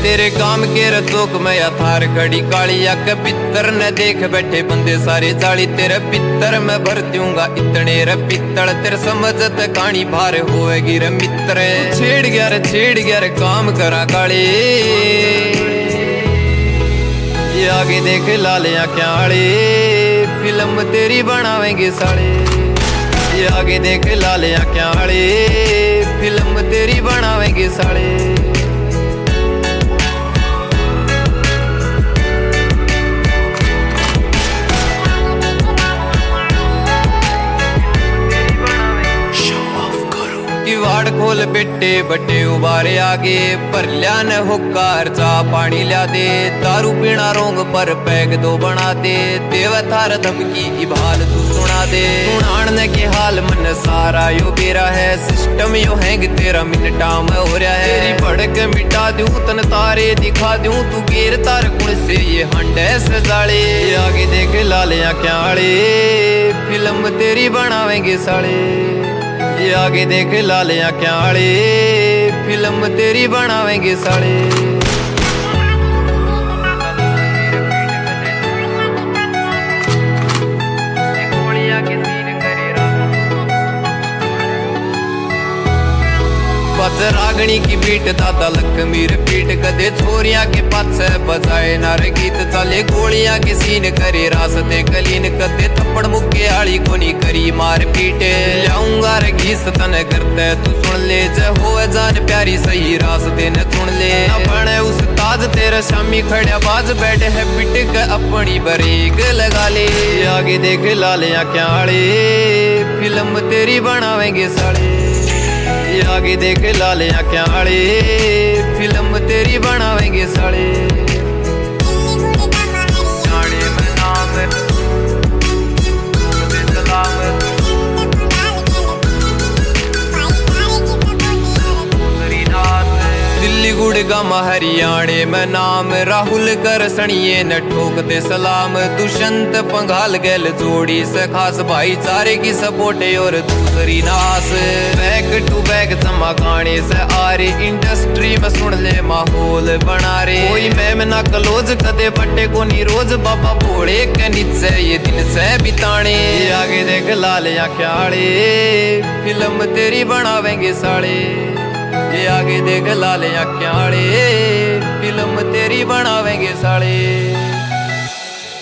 तेरे काम के रचोक में या थार खड़ी कालिया के पित्तर न देख बैठे बंदे सारे जाली तेरे पित्तर में भर दूंगा इतने रे पित्तड़ तेरे समझत कहानी भार होएगी रे मित्र छेड़ गया रे काम करा काली ये आगे देख लाले आँखें आड़े फिल्म तेरी बनावेंगे साले ये आगे देख लाले आँखें आड़े फिल्म तेरी बनावेंगे साले किवाड़ खोल बेटे बटे उबारे आगे पर लिया न हुक्कार चा पानी लिया दे दारू पीना रोंग पर पैग दो बना दे देव थार धमकी इबाल तू सुना दे सुनाने के हाल मन सारा यो बेरा है सिस्टम यो हैंग तेरा मिनटा में हो रहा है तेरी भड़क मिटा दूं तन तारे दिखा दूं तू गेर तार कुण से ये हंडे सजाले आगे देख लाले आँखें आड़े फिल्म तेरी बनावेंगे साले ये आगे देख लाले आँखें आड़े फिल्म तेरी बनावेंगे साले रागणी की बीट दादा लक्ष्मी पीट कदे छोरिया के पाछे बजाए नार गीत चले गोलियां के सीन करे रास्ते कलीन कदे थप्पड़ मुक्के आली कोनी करी मार पीटे लाऊंगा रे घीस तन करते तू सुन ले जे होवे जान प्यारी सही रास्ते न सुन ले न बने उस ताज तेरे शामी खड़े बाज बैठे है पिट के अपनी बरेक लगा ले आगे देख लाले आँखें आड़े फिल्म तेरी बनावेंगे साले आगे देख लाले आँखें आड़े फिल्म तेरी बनावेंगे साले जाने में नाम दिल्ली गुड़गांव हरियाणे में नाम राहुल कर सणिए न ठोकते सलाम दुष्यंत पंगाल गैल जोड़ी से खास भाईचारे की सपोर्टे और दूसरी नास बैक टू बैक जमा गाने से आ रही इंडस्ट्री में सुन ले माहौल बना रे कोई मैम ना कलोज कदे बट्टे को नी रोज बाबा भोड़े के नीचे ये दिन से बिताने आगे देख लाले आँखें आड़े फिल्म तेरी बनावेंगे साले ये आगे देख लाले आँखें आड़े फिल्म तेरी बनावेंगे साले।